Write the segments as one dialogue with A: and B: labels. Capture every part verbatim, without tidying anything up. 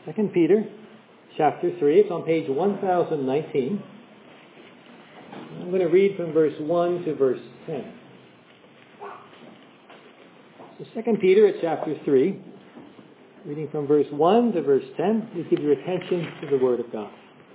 A: Second Peter chapter three. It's on page one thousand nineteen. I'm going to read from verse one to verse ten. So Second Peter at chapter three, reading from verse one to verse ten. Please give your attention to the Word of God.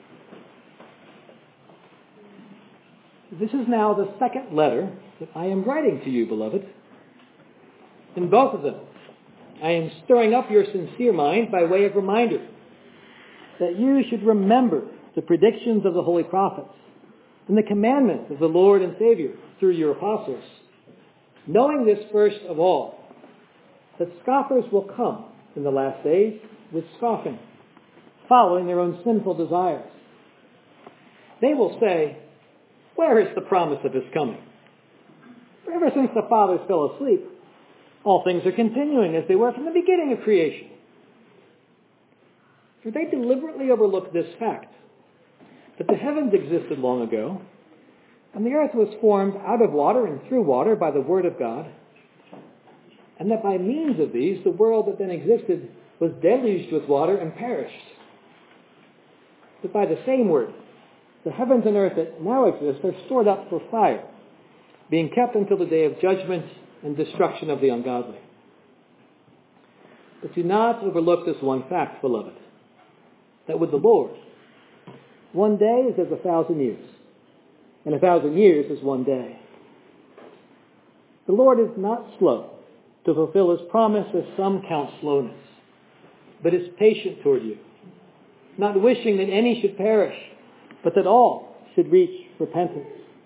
A: This is now the second letter that I am writing to you, beloved. In both of them, I am stirring up your sincere mind by way of reminder that you should remember the predictions of the holy prophets and the commandments of the Lord and Savior through your apostles, knowing this first of all, that scoffers will come in the last days with scoffing, following their own sinful desires. They will say, "Where is the promise of his coming? For ever since the fathers fell asleep, all things are continuing as they were from the beginning of creation." For they deliberately overlook this fact, that the heavens existed long ago, and the earth was formed out of water and through water by the word of God, and that by means of these the world that then existed was deluged with water and perished. But by the same word, the heavens and earth that now exist are stored up for fire, being kept until the day of judgment and destruction of the ungodly. But do not overlook this one fact, beloved, that with the Lord, one day is as a thousand years, and a thousand years is one day. The Lord is not slow to fulfill his promise, as some count slowness, but is patient toward you, not wishing that any should perish, but that all should reach repentance.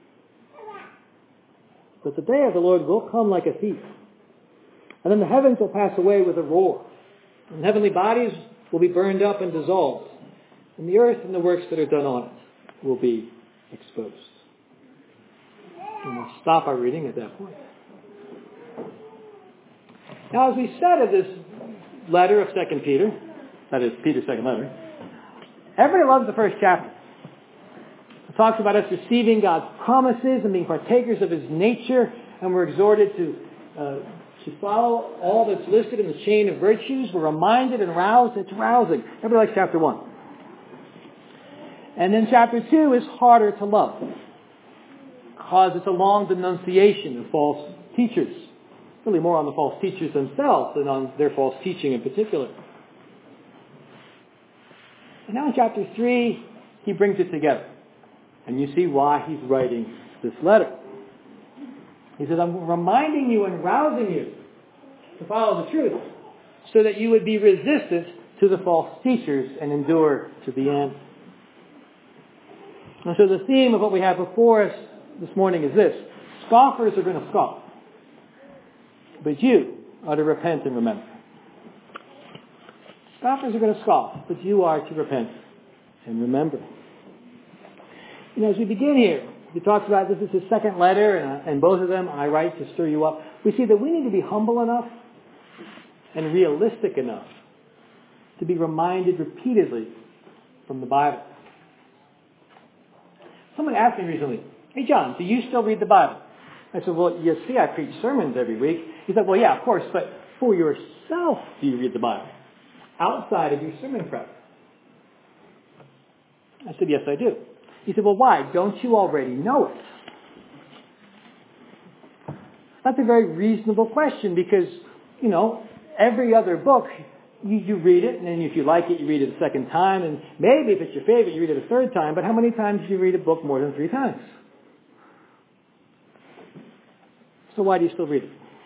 A: But the day of the Lord will come like a thief, and then the heavens will pass away with a roar, and heavenly bodies will be burned up and dissolved, and the earth and the works that are done on it will be exposed. And we'll stop our reading at that point. Now, as we said of this letter of Second Peter, that is Peter's second letter, everybody loves the first chapter. It talks about us receiving God's promises and being partakers of his nature, and we're exhorted to uh, to follow all that's listed in the chain of virtues. We're reminded and roused. It's rousing. Everybody likes chapter one. And then chapter two is harder to love, because it's a long denunciation of false teachers. Really more on the false teachers themselves than on their false teaching in particular. And now in chapter three, he brings it together. And you see why he's writing this letter. He says, I'm reminding you and rousing you to follow the truth, so that you would be resistant to the false teachers and endure to the end. And so the theme of what we have before us this morning is this: scoffers are going to scoff, but you are to repent and remember. Scoffers are going to scoff, but you are to repent and remember. You know, as we begin here, he talks about this is his second letter, and, and both of them I write to stir you up. We see that we need to be humble enough and realistic enough to be reminded repeatedly from the Bible. Someone asked me recently, "Hey John, do you still read the Bible?" I said, "Well, you see, I preach sermons every week." He said, "Well, yeah, of course, but for yourself, do you read the Bible outside of your sermon prep?" I said, "Yes, I do." He said, "Well, why? Don't you already know it?" That's a very reasonable question, because, you know, every other book, you, you read it, and then if you like it, you read it a second time, and maybe if it's your favorite, you read it a third time, but how many times do you read a book more than three times? So why do you still read it?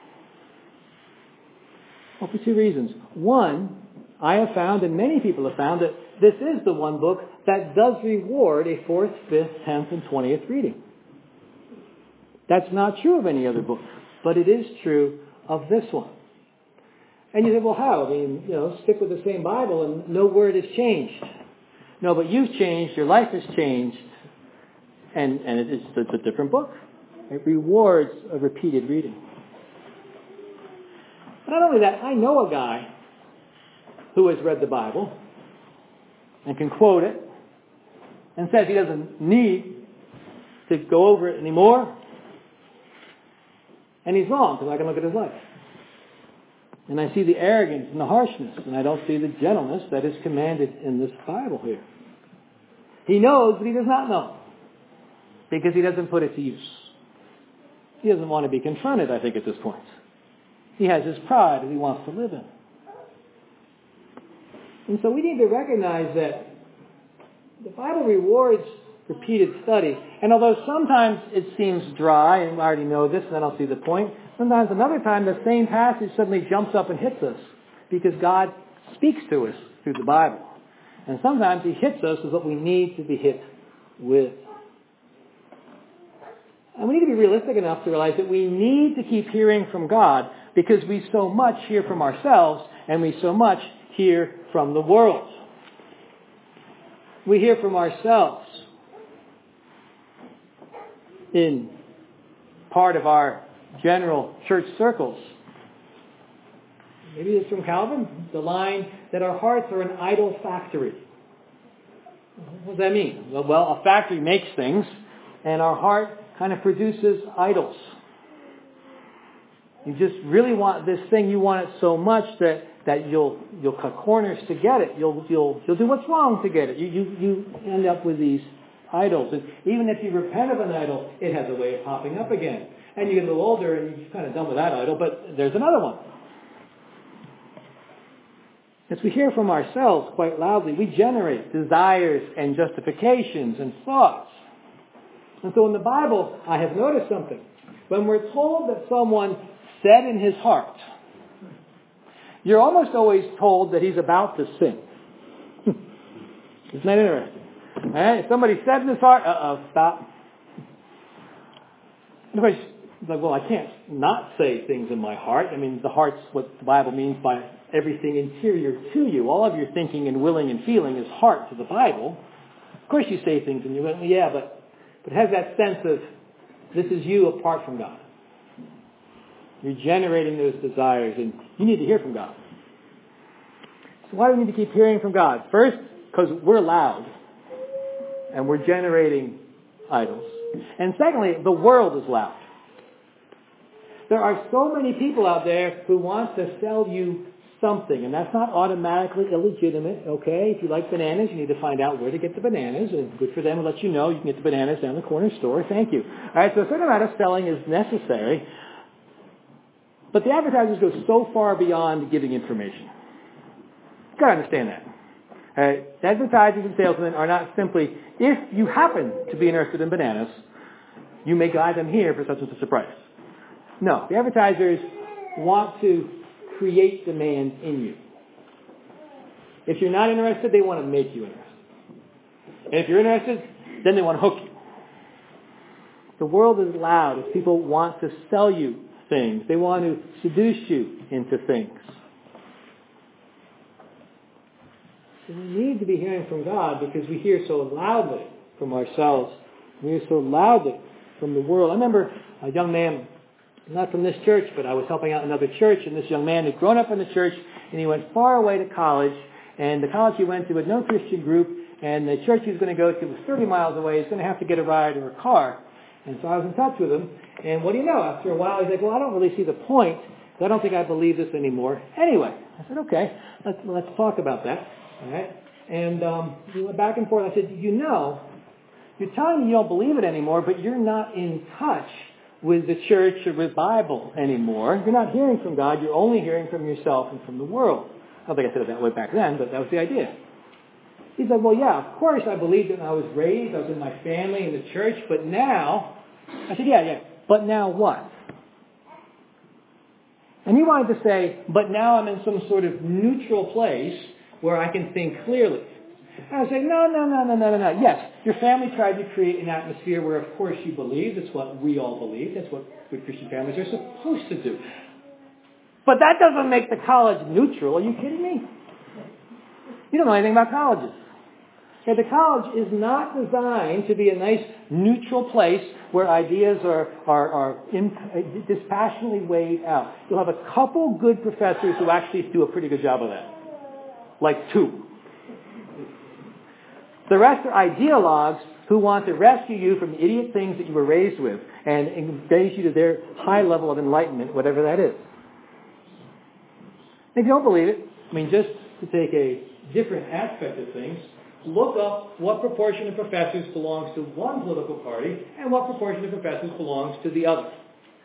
A: Well, for two reasons. One, I have found, and many people have found, that this is the one book that does reward a fourth, fifth, tenth, and twentieth reading. That's not true of any other book, but it is true of this one. And you say, well, how? I mean, you know, stick with the same Bible and no word has changed. No, but you've changed, your life has changed, and, and it's, it's a different book. It rewards a repeated reading. But not only that, I know a guy who has read the Bible and can quote it and says he doesn't need to go over it anymore. And he's wrong, because I can look at his life. And I see the arrogance and the harshness, and I don't see the gentleness that is commanded in this Bible here. He knows, but he does not know, because he doesn't put it to use. He doesn't want to be confronted, I think, at this point. He has his pride that he wants to live in. And so we need to recognize that the Bible rewards repeated study. And although sometimes it seems dry, and I already know this and I don't see the point, sometimes another time the same passage suddenly jumps up and hits us because God speaks to us through the Bible. And sometimes he hits us with what we need to be hit with. And we need to be realistic enough to realize that we need to keep hearing from God because we so much hear from ourselves and we so much hear from the world. We hear from ourselves in part of our general church circles. Maybe it's from Calvin, the line that our hearts are an idol factory. What does that mean? Well, well, a factory makes things, and our heart kind of produces idols. You just really want this thing, you want it so much that, that you'll you'll cut corners to get it. You'll you'll you'll do what's wrong to get it. You you you end up with these idols. And even if you repent of an idol, it has a way of popping up again. And you get a little older and you're kind of done with that idol, but there's another one. As we hear from ourselves quite loudly, we generate desires and justifications and thoughts. And so in the Bible, I have noticed something. When we're told that someone said in his heart, you're almost always told that he's about to sin. Isn't that interesting? All right? If somebody said in his heart, uh-oh, stop. Anybody's like, well, I can't not say things in my heart. I mean, the heart's what the Bible means by everything interior to you. All of your thinking and willing and feeling is heart to the Bible. Of course you say things and you go, yeah, but, but it has that sense of this is you apart from God. You're generating those desires and you need to hear from God. So why do we need to keep hearing from God? First, because we're loud and we're generating idols. And secondly, the world is loud. There are so many people out there who want to sell you something, and that's not automatically illegitimate, okay? If you like bananas, you need to find out where to get the bananas, and good for them to let you know you can get the bananas down the corner store. Thank you. All right, so a certain amount of selling is necessary, but the advertisers go so far beyond giving information. You've got to understand that. All right? The advertisers and salesmen are not simply, if you happen to be interested in bananas, you may guide them here for such and such a price. No, the advertisers want to create demand in you. If you're not interested, they want to make you interested. And if you're interested, then they want to hook you. The world is loud as people want to sell you things. They want to seduce you into things. So we need to be hearing from God because we hear so loudly from ourselves. We hear so loudly from the world. I remember a young man, not from this church, but I was helping out another church, and this young man had grown up in the church, and he went far away to college, and the college he went to had no Christian group, and the church he was going to go to was thirty miles away. He's going to have to get a ride or a car. And so I was in touch with him, and what do you know? After a while, he's like, well, I don't really see the point. I don't think I believe this anymore. Anyway, I said, okay, let's, let's talk about that. All right? And um, we went back and forth. I said, you know, you're telling me you don't believe it anymore, but you're not in touch with the church or with Bible anymore. You're not hearing from God. You're only hearing from yourself and from the world. I don't think I said it that way back then, but that was the idea. He said, well, yeah, of course I believed it when I was raised. I was in my family in the church, but now, I said, yeah, yeah, but now what? And he wanted to say, but now I'm in some sort of neutral place where I can think clearly. And I was saying, no, no, no, no, no, no, no. Yes, your family tried to create an atmosphere where, of course, you believe. That's what we all believe. That's what good Christian families are supposed to do. But that doesn't make the college neutral. Are you kidding me? You don't know anything about colleges. Okay, the college is not designed to be a nice neutral place where ideas are, are, are imp- dispassionately weighed out. You'll have a couple good professors who actually do a pretty good job of that. Like two. The rest are ideologues who want to rescue you from the idiot things that you were raised with and engage you to their high level of enlightenment, whatever that is. If you don't believe it, I mean, just to take a different aspect of things, look up what proportion of professors belongs to one political party and what proportion of professors belongs to the other.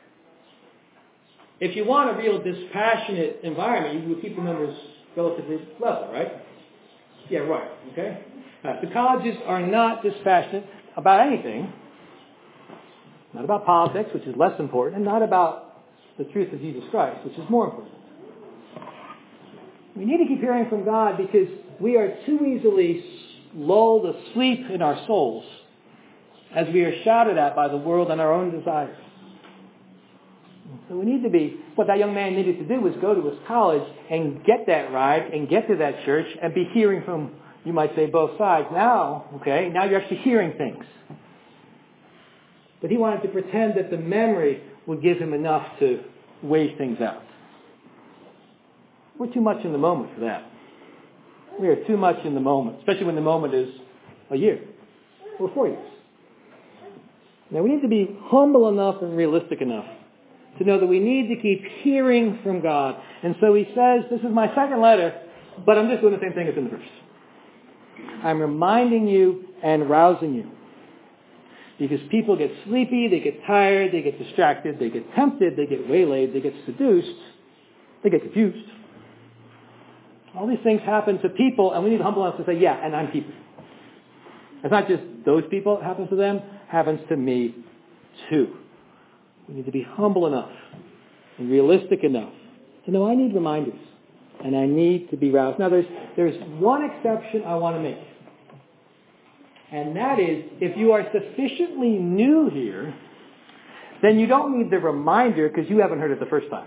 A: If you want a real dispassionate environment, you would keep the numbers relatively level, right? Yeah, right. Okay? Uh, the colleges are not dispassionate about anything. Not about politics, which is less important, and not about the truth of Jesus Christ, which is more important. We need to keep hearing from God because we are too easily lulled asleep in our souls as we are shouted at by the world and our own desires. So we need to be, what that young man needed to do was go to his college and get that ride and get to that church and be hearing from, you might say, both sides. Now, okay, now you're actually hearing things. But he wanted to pretend that the memory would give him enough to weigh things out. We're too much in the moment for that. We are too much in the moment, especially when the moment is a year or four years. Now we need to be humble enough and realistic enough to know that we need to keep hearing from God. And so he says, this is my second letter, but I'm just doing the same thing as in the first. I'm reminding you and rousing you. Because people get sleepy, they get tired, they get distracted, they get tempted, they get waylaid, they get seduced, they get confused. All these things happen to people, and we need to humble enough to say, yeah, and I'm people. It's not just those people it happens to them, it happens to me too. We need to be humble enough and realistic enough to know I need reminders, and I need to be roused. Now there's, there's one exception I want to make. And that is, if you are sufficiently new here, then you don't need the reminder because you haven't heard it the first time.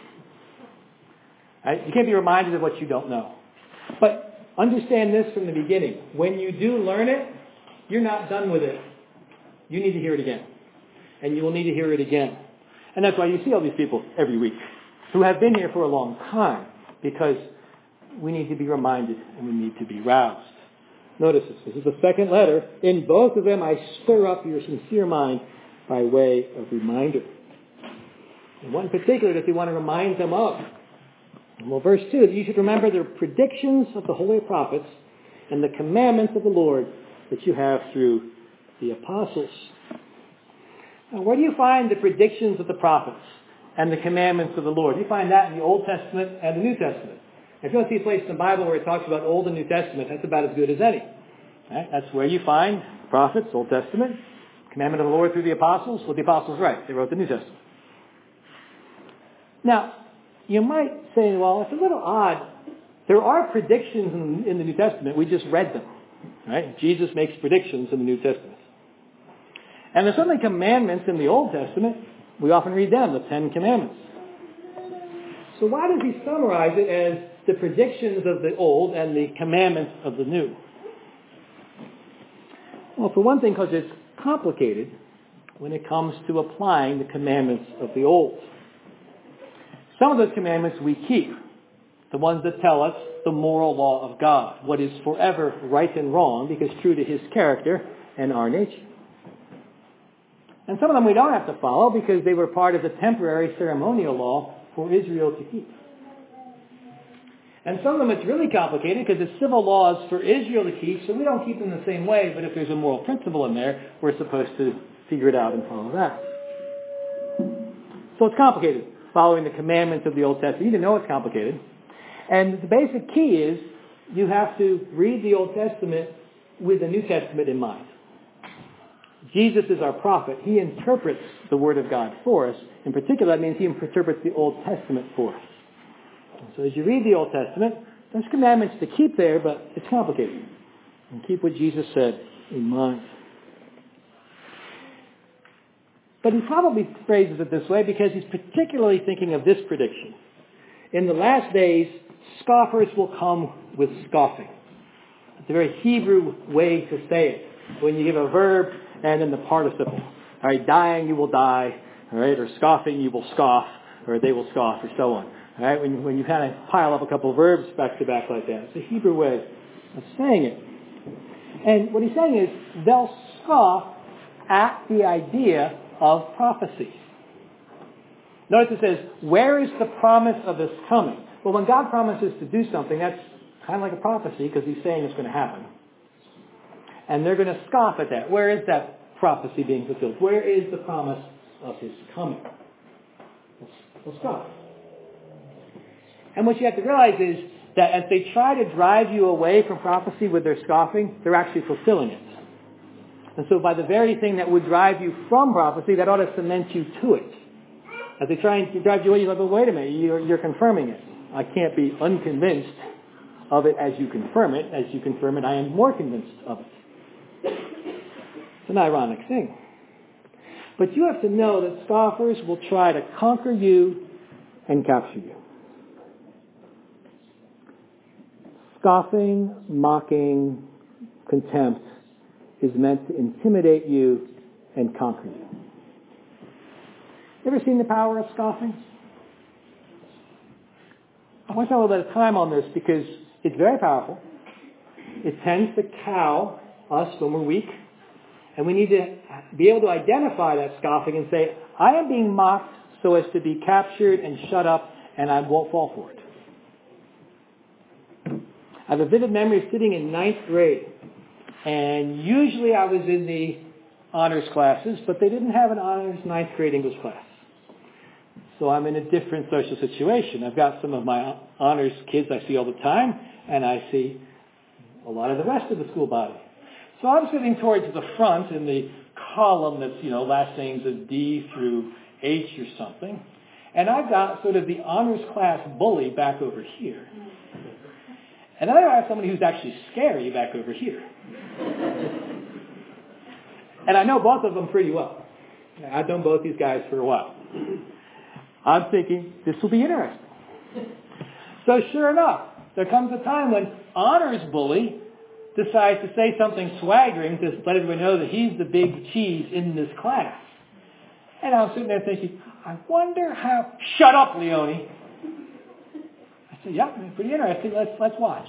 A: Right? You can't be reminded of what you don't know. But understand this from the beginning. When you do learn it, you're not done with it. You need to hear it again. And you will need to hear it again. And that's why you see all these people every week who have been here for a long time, because we need to be reminded and we need to be roused. Notice this. This is the second letter. In both of them, I stir up your sincere mind by way of reminder. And one in particular that we want to remind them of. Well, verse two, you should remember the predictions of the holy prophets and the commandments of the Lord that you have through the apostles. Now, where do you find the predictions of the prophets and the commandments of the Lord? You find that in the Old Testament and the New Testament. If you don't see a place in the Bible where it talks about Old and New Testament, that's about as good as any. Right? That's where you find prophets, Old Testament, commandment of the Lord through the apostles. What the apostles write? They wrote the New Testament. Now, you might say, well, it's a little odd. There are predictions in, in the New Testament. We just read them. Right? Jesus makes predictions in the New Testament. And there's certainly commandments in the Old Testament. We often read them, the Ten Commandments. So why does he summarize it as the predictions of the Old and the commandments of the New? Well, for one thing, because it's complicated when it comes to applying the commandments of the Old. Some of those commandments we keep, the ones that tell us the moral law of God, what is forever right and wrong because true to his character and our nature. And some of them we don't have to follow because they were part of the temporary ceremonial law for Israel to keep. And some of them it's really complicated because it's civil laws for Israel to keep, so we don't keep them the same way, but if there's a moral principle in there, we're supposed to figure it out and follow that. So it's complicated, following the commandments of the Old Testament. You need to know it's complicated. And the basic key is you have to read the Old Testament with the New Testament in mind. Jesus is our prophet. He interprets the Word of God for us. In particular, that means he interprets the Old Testament for us. So as you read the Old Testament, there's commandments to keep there, but it's complicated. And keep what Jesus said in mind. But he probably phrases it this way because he's particularly thinking of this prediction. In the last days, scoffers will come with scoffing. It's a very Hebrew way to say it. When you give a verb and then the participle. All right, dying, you will die. All right, or scoffing, you will scoff, or they will scoff, or so on. All right, when, when you kind of pile up a couple of verbs back to back like that. It's a Hebrew way of saying it. And what he's saying is they'll scoff at the idea of prophecy. Notice it says, where is the promise of this coming? Well, when God promises to do something, that's kind of like a prophecy because he's saying it's going to happen. And they're going to scoff at that. Where is that prophecy being fulfilled? Where is the promise of his coming? They'll scoff. And what you have to realize is that as they try to drive you away from prophecy with their scoffing, they're actually fulfilling it. And so by the very thing that would drive you from prophecy, that ought to cement you to it. As they try and drive you away, you're like, well, wait a minute, you're, you're confirming it. I can't be unconvinced of it as you confirm it. As you confirm it, I am more convinced of it. It's an ironic thing. But you have to know that scoffers will try to conquer you and capture you. Scoffing, mocking, contempt is meant to intimidate you and conquer you. Ever seen the power of scoffing? I want to spend a little bit of time on this because it's very powerful. It tends to cow us when we're weak. And we need to be able to identify that scoffing and say, I am being mocked so as to be captured and shut up, and I won't fall for it. I have a vivid memory of sitting in ninth grade. And usually I was in the honors classes, but they didn't have an honors ninth grade English class. So I'm in a different social situation. I've got some of my honors kids I see all the time, and I see a lot of the rest of the school body. So I'm sitting towards the front in the column that's, you know, last names of D through H or something. And I've got sort of the honors class bully back over here. And then I have somebody who's actually scary back over here. And I know both of them pretty well. I've known both these guys for a while. I'm thinking, this will be interesting. So sure enough, there comes a time when honors bully decides to say something swaggering to let everyone know that he's the big cheese in this class. And I'm sitting there thinking, I wonder how... Shut up, Leone. I said, yeah, pretty interesting. Let's, let's watch.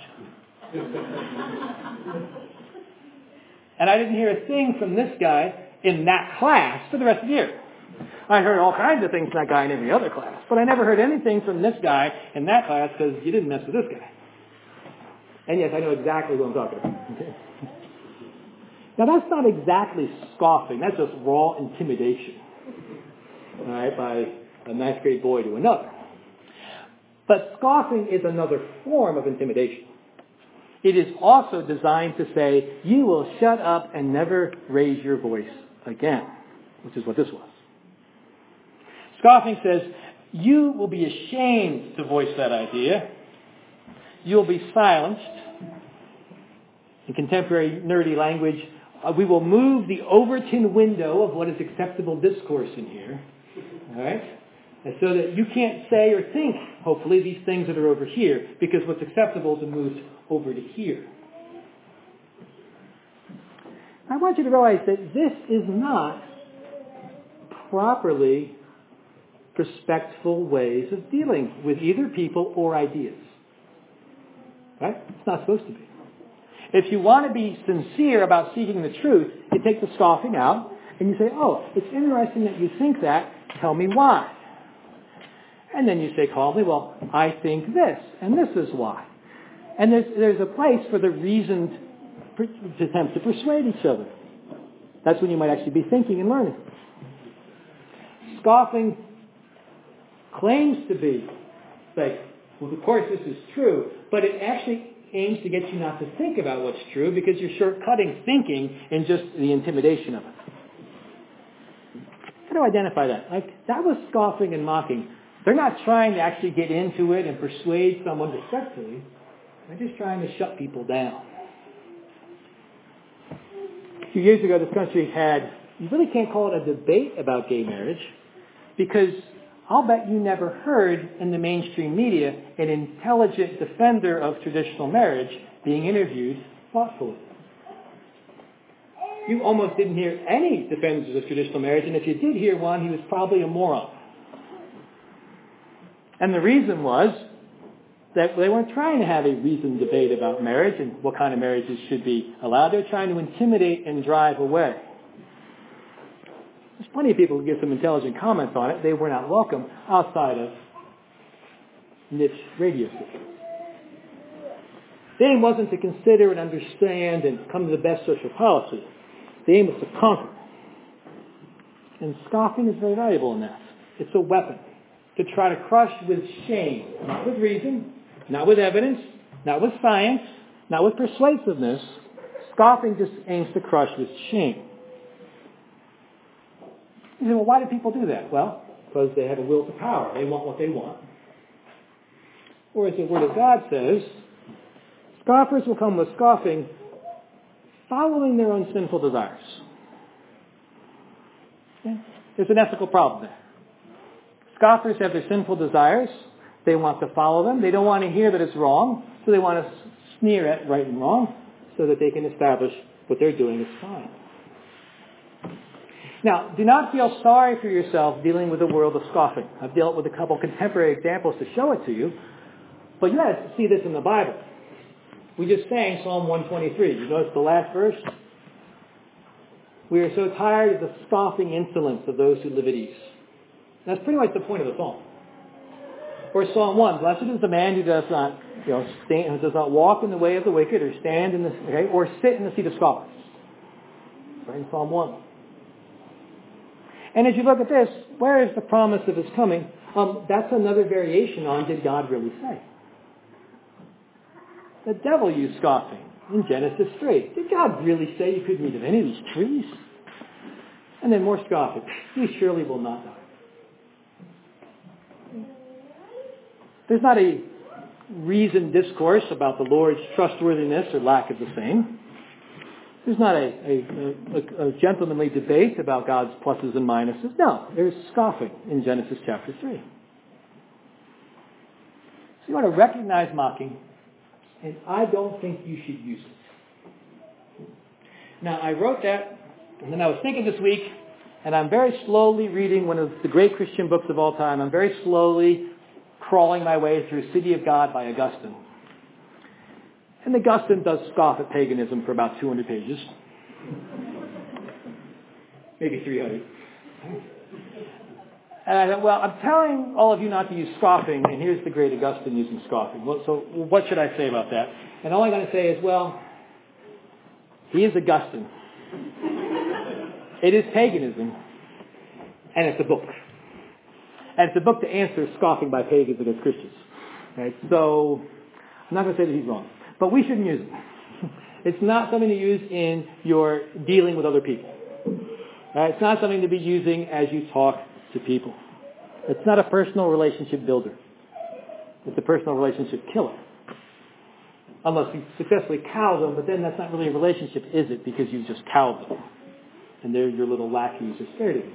A: And I didn't hear a thing from this guy in that class for the rest of the year. I heard all kinds of things from that guy in every other class. But I never heard anything from this guy in that class because you didn't mess with this guy. And yes, I know exactly what I'm talking about. Now that's not exactly scoffing. That's just raw intimidation. All right, by a ninth grade boy to another. But scoffing is another form of intimidation. It is also designed to say, you will shut up and never raise your voice again, which is what this was. Scoffing says, you will be ashamed to voice that idea. You'll be silenced. In contemporary nerdy language, uh, we will move the Overton window of what is acceptable discourse in here. All right? And so that you can't say or think, hopefully, these things that are over here, because what's acceptable is moved over to here. I want you to realize that this is not properly respectful ways of dealing with either people or ideas. Right? It's not supposed to be. If you want to be sincere about seeking the truth, you take the scoffing out and you say, oh, it's interesting that you think that. Tell me why. And then you say calmly, well, I think this, and this is why. And there's, there's a place for the reasoned attempt to persuade each other. That's when you might actually be thinking and learning. Scoffing claims to be like, well, of course this is true, but it actually aims to get you not to think about what's true because you're shortcutting thinking in just the intimidation of it. How do I identify that? Like, that was scoffing and mocking. They're not trying to actually get into it and persuade someone respectfully. They're just trying to shut people down. A few years ago, this country had, you really can't call it a debate about gay marriage, because I'll bet you never heard in the mainstream media an intelligent defender of traditional marriage being interviewed thoughtfully. You almost didn't hear any defenders of traditional marriage, and if you did hear one, he was probably a moron. And the reason was that they weren't trying to have a reasoned debate about marriage and what kind of marriages should be allowed. They're trying to intimidate and drive away. There's plenty of people who give some intelligent comments on it. They were not welcome outside of niche radio station. The aim wasn't to consider and understand and come to the best social policy. The aim was to conquer. And scoffing is very valuable in that. It's a weapon to try to crush with shame, not with reason, not with evidence, not with science, not with persuasiveness. Scoffing just aims to crush with shame. You say, well, why do people do that? Well, because they have a will to power. They want what they want. Or as the Word of God says, scoffers will come with scoffing, following their own sinful desires. Okay? There's an ethical problem there. Scoffers have their sinful desires. They want to follow them. They don't want to hear that it's wrong, so they want to sneer at right and wrong so that they can establish what they're doing is fine. Now, do not feel sorry for yourself dealing with the world of scoffing. I've dealt with a couple contemporary examples to show it to you, but you have to see this in the Bible. We just sang Psalm one twenty-three. You notice the last verse? We are so tired of the scoffing insolence of those who live at ease. That's pretty much the point of the psalm. Or Psalm one, blessed is the man who does not, you know, stand, who does not walk in the way of the wicked, or stand in the, okay, or sit in the seat of scoffers. Right in Psalm one. And as you look at this, where is the promise of his coming? Um, that's another variation on did God really say? The devil used scoffing in Genesis three. Did God really say you couldn't eat of any of these trees? And then more scoffing. You surely will not die. There's not a reasoned discourse about the Lord's trustworthiness or lack of the same. There's not a, a, a, a gentlemanly debate about God's pluses and minuses. No, there's scoffing in Genesis chapter three. So you want to recognize mocking, and I don't think you should use it. Now, I wrote that, and then I was thinking this week, and I'm very slowly reading one of the great Christian books of all time. I'm very slowly crawling my way through City of God by Augustine. And Augustine does scoff at paganism for about two hundred pages. Maybe three hundred. And I thought, well, I'm telling all of you not to use scoffing, and here's the great Augustine using scoffing. Well, so what should I say about that? And all I'm going to say is, well, he is Augustine. It is paganism, and it's a book. And it's a book to answer scoffing by pagans against Christians. Right? So I'm not going to say that he's wrong. But we shouldn't use it. It's not something to use in your dealing with other people. Right? It's not something to be using as you talk to people. It's not a personal relationship builder. It's a personal relationship killer. Unless you successfully cow them, but then that's not really a relationship, is it? Because you've just cowed them. And they're your little lackeys who are scared of you.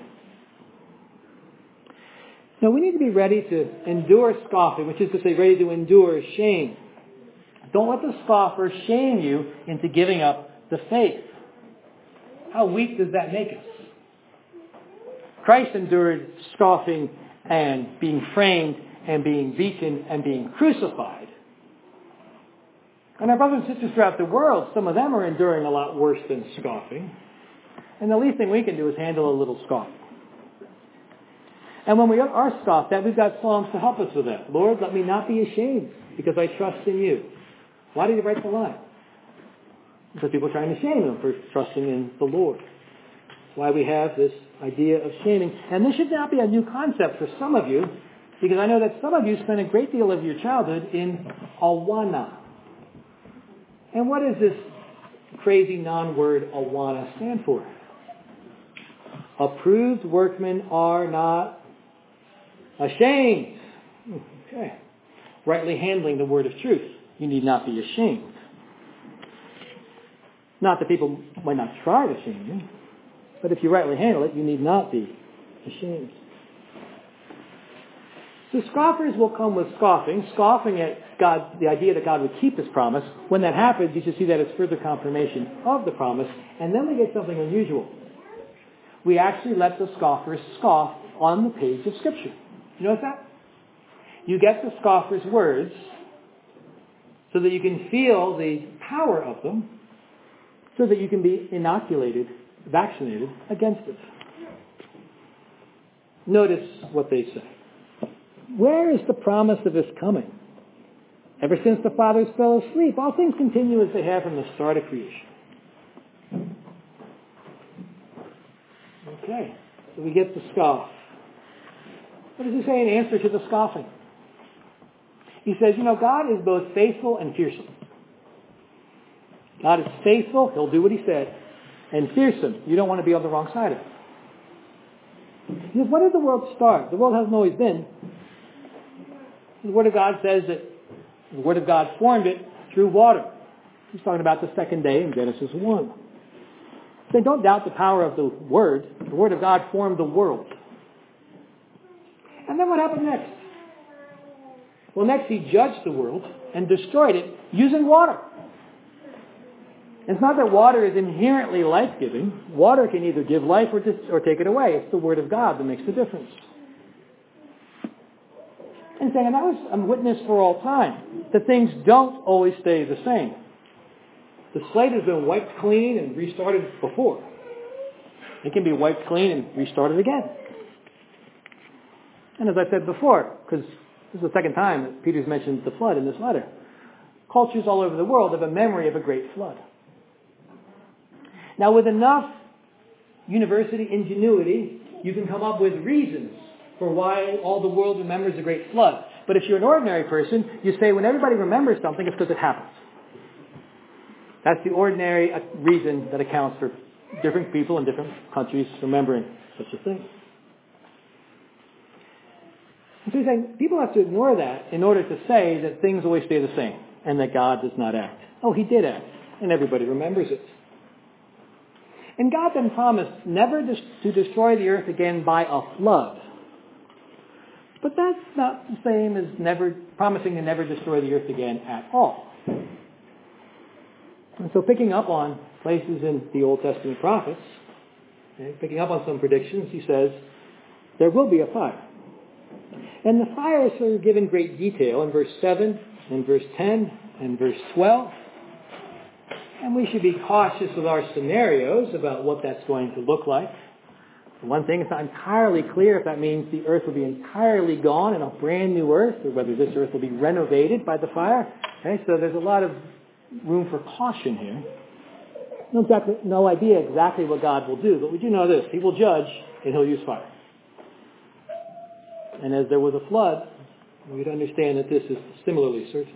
A: Now, we need to be ready to endure scoffing, which is to say, ready to endure shame. Don't let the scoffer shame you into giving up the faith. How weak does that make us? Christ endured scoffing and being framed and being beaten and being crucified. And our brothers and sisters throughout the world, some of them are enduring a lot worse than scoffing. And the least thing we can do is handle a little scoff. And when we are scoffed at, we've got Psalms to help us with that. Lord, let me not be ashamed because I trust in you. Why did he write the line? Because people are trying to shame him for trusting in the Lord. That's why we have this idea of shaming. And this should not be a new concept for some of you, because I know that some of you spend a great deal of your childhood in awana. And what does this crazy non-word awana stand for? Approved workmen are not ashamed. Okay. Rightly handling the word of truth. You need not be ashamed. Not that people might not try to shame you, but if you rightly handle it, you need not be ashamed. So scoffers will come with scoffing, scoffing at God, the idea that God would keep his promise. When that happens, you should see that as further confirmation of the promise. And then we get something unusual. We actually let the scoffers scoff on the page of Scripture. You notice that? You get the scoffer's words so that you can feel the power of them, so that you can be inoculated, vaccinated against it. Notice what they say. Where is the promise of his coming? Ever since the fathers fell asleep, all things continue as they have from the start of creation. Okay, so we get the scoff. What does he say in answer to the scoffing? He says, you know, God is both faithful and fearsome. God is faithful, he'll do what he said, and fearsome. You don't want to be on the wrong side of it. He says, when did the world start? The world hasn't always been. The Word of God says that the Word of God formed it through water. He's talking about the second day in Genesis one. So don't doubt the power of the Word. The Word of God formed the world. And then what happened next? Well, next he judged the world and destroyed it using water. It's not that water is inherently life-giving. Water can either give life or, dis- or take it away. It's the Word of God that makes the difference. And saying, and that was a witness for all time, that things don't always stay the same. The slate has been wiped clean and restarted before. It can be wiped clean and restarted again. And as I said before, because this is the second time that Peter's mentioned the flood in this letter, cultures all over the world have a memory of a great flood. Now, with enough university ingenuity, you can come up with reasons for why all the world remembers the great flood. But if you're an ordinary person, you say when everybody remembers something, it's because it happens. That's the ordinary reason that accounts for different people in different countries remembering such a thing. And so he's saying people have to ignore that in order to say that things always stay the same and that God does not act. Oh, he did act, and everybody remembers it. And God then promised never to destroy the earth again by a flood. But that's not the same as never promising to never destroy the earth again at all. And so picking up on places in the Old Testament prophets, okay, picking up on some predictions, he says, there will be a fire. And the fire is sort of given great detail in verse seven, and verse ten, and verse twelve. And we should be cautious with our scenarios about what that's going to look like. For one thing, it's not entirely clear if that means the earth will be entirely gone and a brand new earth, or whether this earth will be renovated by the fire. Okay, so there's a lot of room for caution here. No, exactly, no idea exactly what God will do, but we do know this. He will judge and he'll use fire. And as there was a flood, we'd understand that this is similarly certain.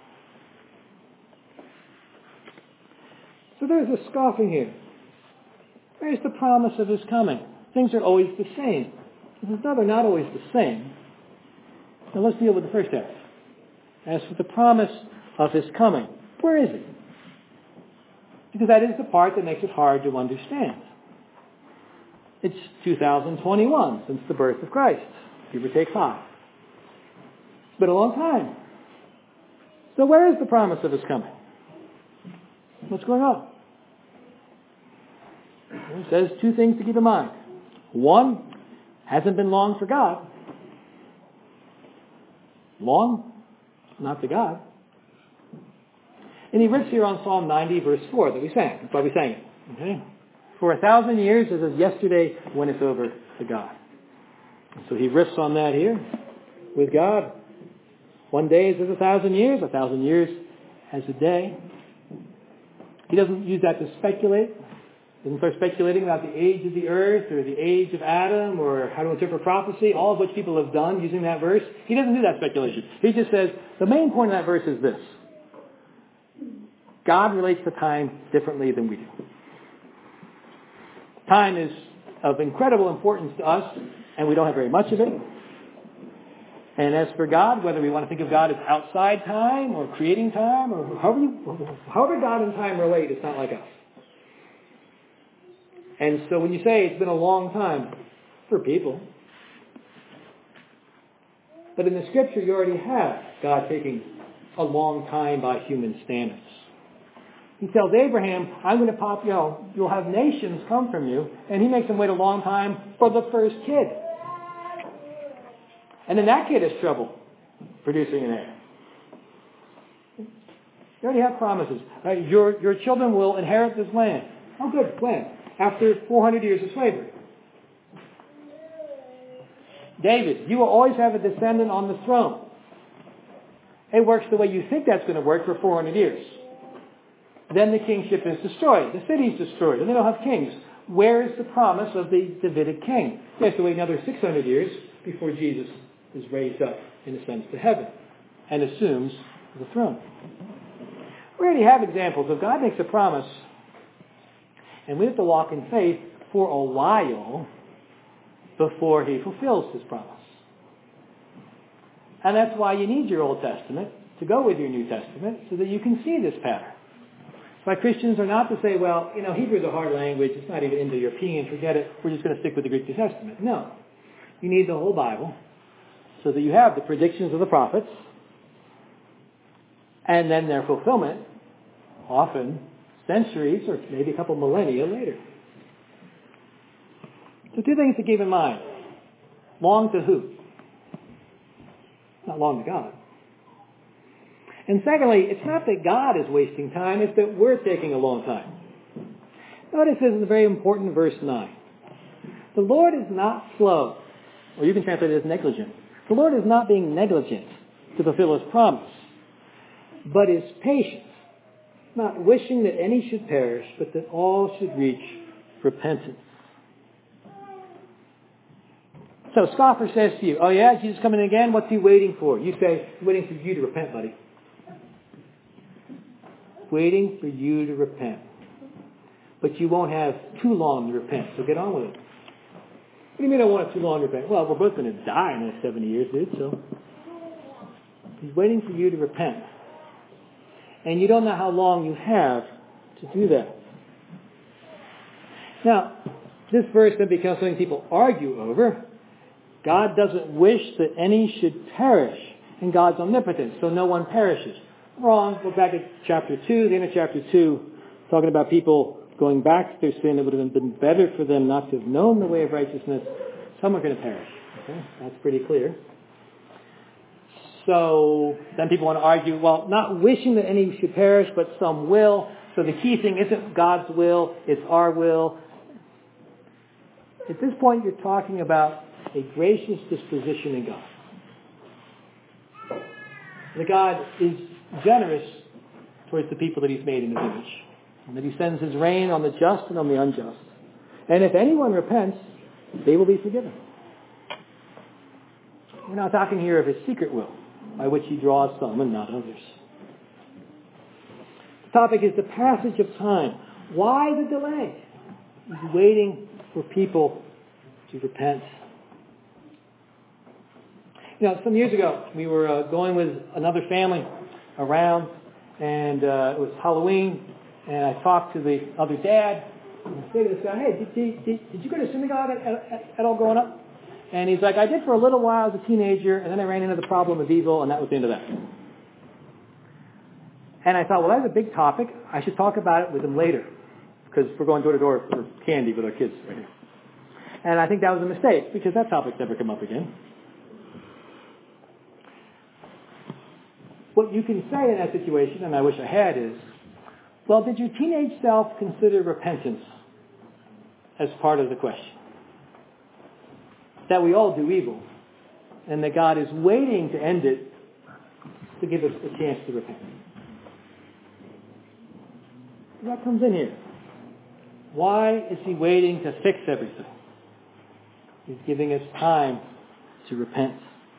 A: So there's a scoffing here. Where's the promise of his coming? Things are always the same. He says, no, they're not always the same. Now let's deal with the first half. As for the promise of his coming, where is it? Because that is the part that makes it hard to understand. It's two thousand twenty-one since the birth of Christ. Give or take five. It's been a long time. So where is the promise of his coming? What's going on? It says two things to keep in mind. One, hasn't been long for God. Long? Not to God. And he riffs here on Psalm ninety, verse four that we sang. That's why we sang it. Okay? For a thousand years is as yesterday when it's over to God. And so he riffs on that here with God. One day is as a thousand years, a thousand years as a day. He doesn't use that to speculate. He doesn't start speculating about the age of the earth or the age of Adam or how to interpret prophecy, all of which people have done using that verse. He doesn't do that speculation. He just says, the main point of that verse is this. God relates to time differently than we do. Time is of incredible importance to us, and we don't have very much of it. And as for God, whether we want to think of God as outside time or creating time, or however, you, however God and time relate, it's not like us. And so when you say it's been a long time for people, but in the scripture you already have God taking a long time by human standards. He tells Abraham, I'm going to pop, you know, you'll have nations come from you. And he makes them wait a long time for the first kid. And then that kid has trouble producing an heir. You already have promises. Uh, your, your children will inherit this land. Oh, good. When? After four hundred years of slavery. David, you will always have a descendant on the throne. It works the way you think that's going to work for four hundred years. Then the kingship is destroyed. The city is destroyed, and they don't have kings. Where is the promise of the Davidic king? He has to wait another six hundred years before Jesus is raised up, in a sense, to heaven and assumes the throne. We already have examples of God makes a promise, and we have to walk in faith for a while before he fulfills his promise. And that's why you need your Old Testament to go with your New Testament, so that you can see this pattern. Why Christians are not to say, well, you know, Hebrew is a hard language, it's not even Indo-European, forget it, we're just going to stick with the Greek New Testament. No. You need the whole Bible, so that you have the predictions of the prophets, and then their fulfillment, often centuries or maybe a couple millennia later. So two things to keep in mind. Long to who? Not long to God. And secondly, it's not that God is wasting time, it's that we're taking a long time. Notice this is a very important verse nine. The Lord is not slow, or you can translate it as negligent. The Lord is not being negligent to fulfill his promise, but is patient, not wishing that any should perish, but that all should reach repentance. So scoffer says to you, oh yeah, Jesus coming again? What's he waiting for? You say, he's waiting for you to repent, buddy. Waiting for you to repent. But you won't have too long to repent, so get on with it. What do you mean I want it too long to repent? Well, we're both going to die in the next seventy years, dude, so he's waiting for you to repent. And you don't know how long you have to do that. Now, this verse then becomes something people argue over. God doesn't wish that any should perish, and God's omnipotent, so no one perishes. Wrong. Go back to chapter two, the end of chapter two, talking about people going back to their sin. It would have been better for them not to have known the way of righteousness. Some are going to perish. Okay? That's pretty clear. So then people want to argue, well, not wishing that any should perish, but some will. So the key thing isn't God's will, it's our will. At this point, you're talking about a gracious disposition in God. That God is generous towards the people that he's made in his image. And that he sends his rain on the just and on the unjust. And if anyone repents, they will be forgiven. We're not talking here of his secret will, by which he draws some and not others. The topic is the passage of time. Why the delay? He's waiting for people to repent. You know, some years ago, we were uh, going with another family around, and uh, it was Halloween, and I talked to the other dad, and I said to this guy, hey, did, did, did, did you go to synagogue at, at, at all growing up? And he's like, I did for a little while as a teenager, and then I ran into the problem of evil, and that was the end of that. And I thought, well, that's a big topic. I should talk about it with him later, because we're going door to door for candy with our kids right here. And I think that was a mistake, because that topic's never come up again. What you can say in that situation, and I wish I had, is, well, did your teenage self consider repentance as part of the question? That we all do evil, and that God is waiting to end it to give us a chance to repent. That comes in here. Why is he waiting to fix everything? He's giving us time to repent.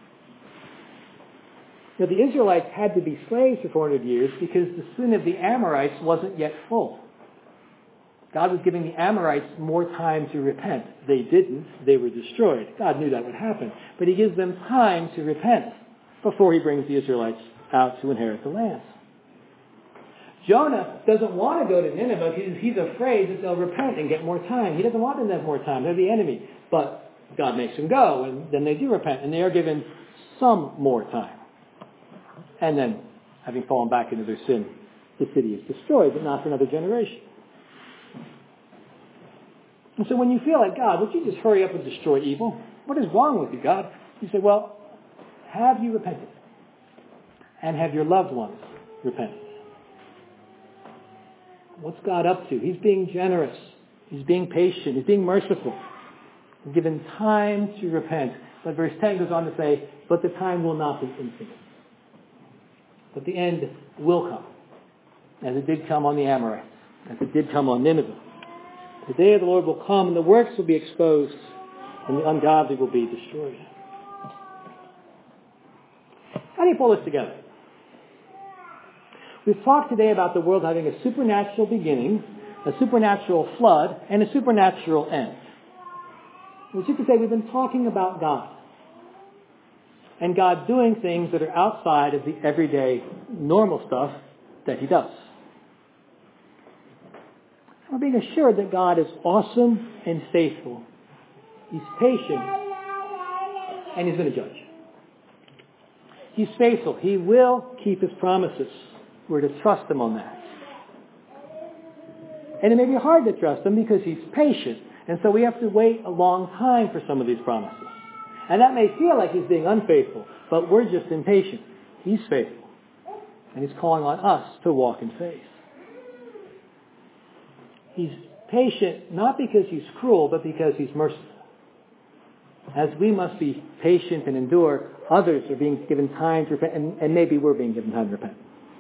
A: Now, the Israelites had to be slaves for four hundred years because the sin of the Amorites wasn't yet full. God was giving the Amorites more time to repent. They didn't. They were destroyed. God knew that would happen. But he gives them time to repent before he brings the Israelites out to inherit the land. Jonah doesn't want to go to Nineveh because he's afraid that they'll repent and get more time. He doesn't want them to have more time. They're the enemy. But God makes them go, and then they do repent, and they are given some more time. And then, having fallen back into their sin, the city is destroyed, but not for another generation. And so when you feel like, God, would you just hurry up and destroy evil? What is wrong with you, God? You say, well, have you repented? And have your loved ones repented? What's God up to? He's being generous. He's being patient. He's being merciful. given time to repent. But verse ten goes on to say, but the time will not be infinite. But the end will come, as it did come on the Amorites, as it did come on Nineveh. The day of the Lord will come, and the works will be exposed, and the ungodly will be destroyed. How do you pull this together? We've talked today about the world having a supernatural beginning, a supernatural flood, and a supernatural end. Which is to say, we've been talking about God. And God doing things that are outside of the everyday, normal stuff that He does. We're being assured that God is awesome and faithful. He's patient, and He's going to judge. He's faithful. He will keep His promises. We're to trust Him on that. And it may be hard to trust Him because He's patient. And so we have to wait a long time for some of these promises. And that may feel like He's being unfaithful, but we're just impatient. He's faithful. And He's calling on us to walk in faith. He's patient not because He's cruel, but because He's merciful. As we must be patient and endure, others are being given time to repent, and, and maybe we're being given time to repent.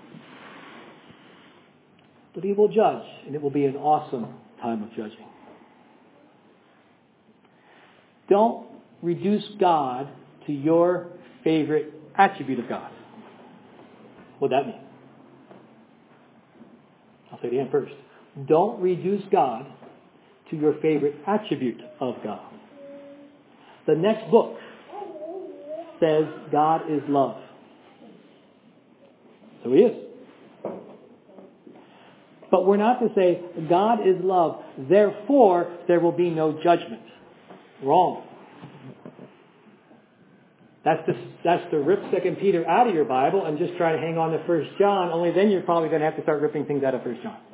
A: But He will judge, and it will be an awesome time of judging. Don't reduce God to your favorite attribute of God. What would that mean? I'll say it again first. Don't reduce God to your favorite attribute of God. The next book says God is love. So He is. But we're not to say God is love, therefore there will be no judgment. Wrong. That's to, that's to rip Second Peter out of your Bible and just try to hang on to First John, only then you're probably going to have to start ripping things out of First John.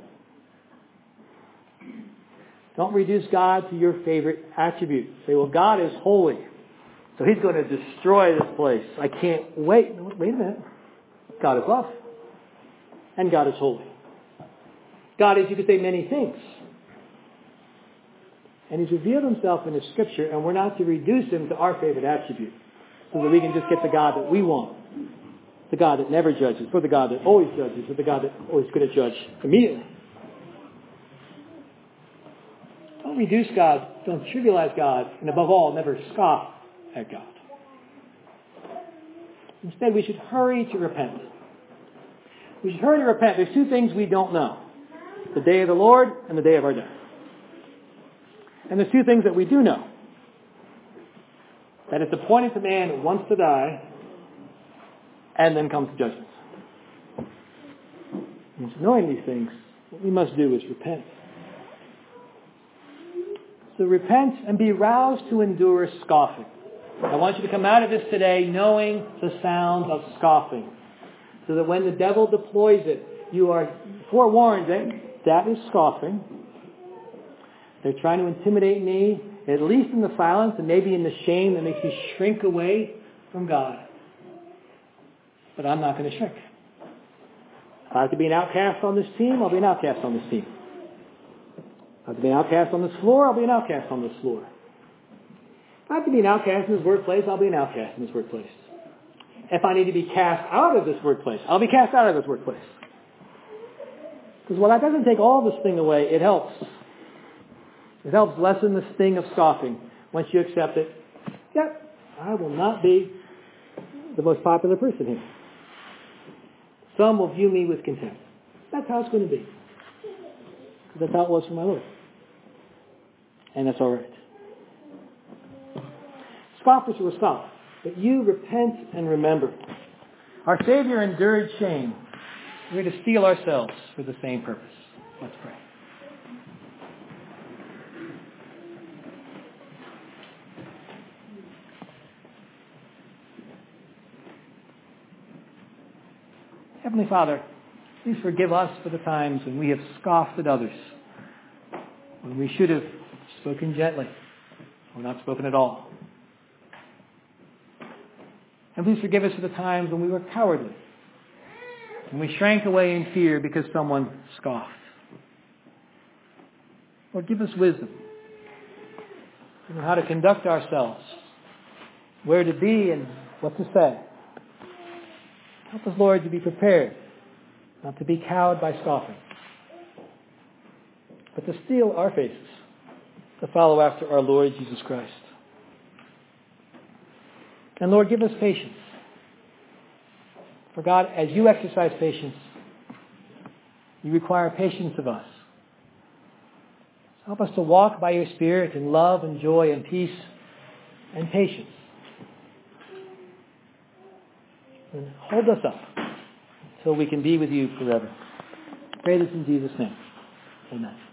A: Don't reduce God to your favorite attribute. Say, well, God is holy, so He's going to destroy this place. I can't wait. Wait a minute. God is love. And God is holy. God is, you could say, many things. And He's revealed Himself in the Scripture, and we're not to reduce Him to our favorite attribute so that we can just get the God that we want. The God that never judges, or the God that always judges, or the God that always going to judge immediately. Don't reduce God, don't trivialize God, and above all, never scoff at God. Instead, we should hurry to repent. We should hurry to repent. There's two things we don't know. The day of the Lord and the day of our death. And there's two things that we do know. That it's appointed to man once to die, and then comes judgment. And knowing these things, what we must do is repent. So repent and be roused to endure scoffing. I want you to come out of this today knowing the sound of scoffing. So that when the devil deploys it, you are forewarned that that is scoffing. They're trying to intimidate me, at least in the silence and maybe in the shame that makes me shrink away from God. But I'm not going to shrink. If I have to be an outcast on this team, I'll be an outcast on this team. If I have to be an outcast on this floor, I'll be an outcast on this floor. If I have to be an outcast in this workplace, I'll be an outcast in this workplace. If I need to be cast out of this workplace, I'll be cast out of this workplace. Because while that doesn't take all the sting away, it helps. It helps lessen the sting of scoffing once you accept it. Yep, I will not be the most popular person here. Some will view me with contempt. That's how it's going to be. Because that's how it was for my Lord. And that's all right. Scoffers will scoff. But you repent and remember. Our Savior endured shame. We're to steel ourselves for the same purpose. Let's pray. Heavenly Father, please forgive us for the times when we have scoffed at others, when we should have spoken gently or not spoken at all. And please forgive us for the times when we were cowardly, when we shrank away in fear because someone scoffed. Lord, give us wisdom. to know how to conduct ourselves, where to be and what to say. Help us, Lord, to be prepared, not to be cowed by scoffing, but to steel our faces, to follow after our Lord Jesus Christ. And Lord, give us patience. For God, as you exercise patience, you require patience of us. Help us to walk by your Spirit in love and joy and peace and patience. And hold us up until we can be with you forever. Pray this in Jesus' name. Amen.